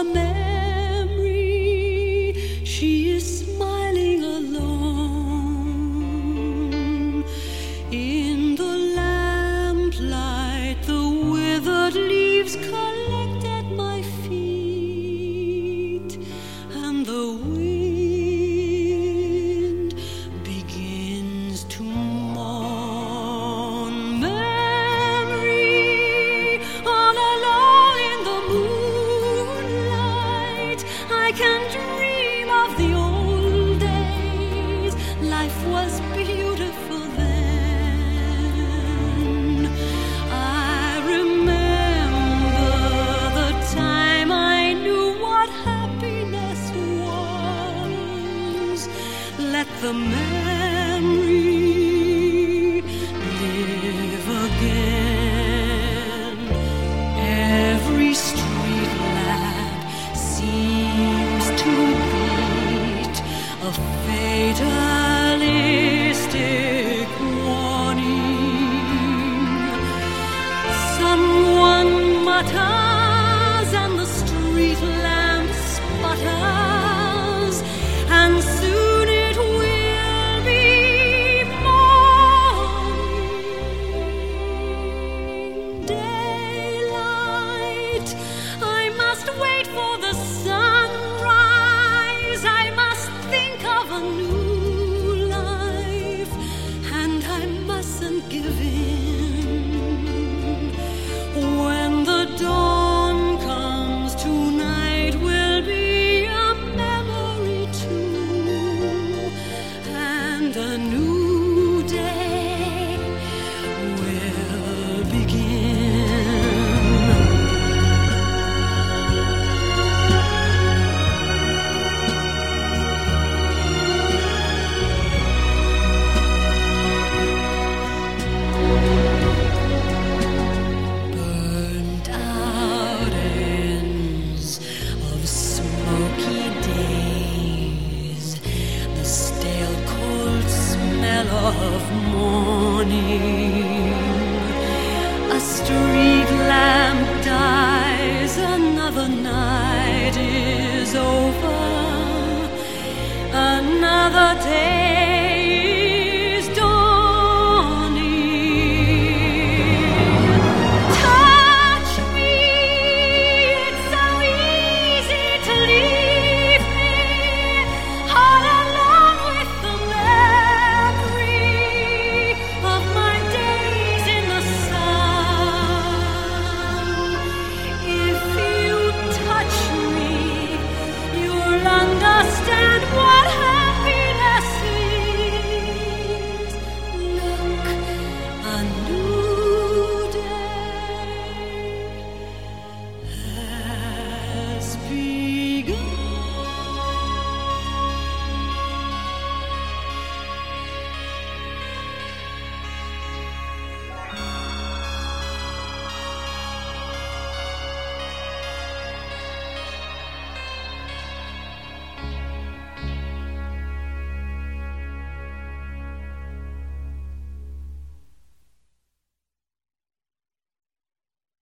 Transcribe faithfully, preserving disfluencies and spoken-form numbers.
memory. She is smiling alone. In the lamplight, the withered leaves collect at my feet, and the wind begins to mourn. Memory, all alone in the moonlight, I can dream of the old days. Life was beautiful then. I remember the time I knew what happiness was. Let the memory live again. Every street lamp seems to beat a fatalistic warning. Someone mutters and the street lamp sputters, and soon it will be morning. Daylight, I must wait for the sunrise. I must think of a new life, and I mustn't give in. When the dawn comes, tonight will be a memory too, and a new day will begin. Burnt out ends of smoky days, the stale cold smell of morning. A street lamp dies, another night is over, another day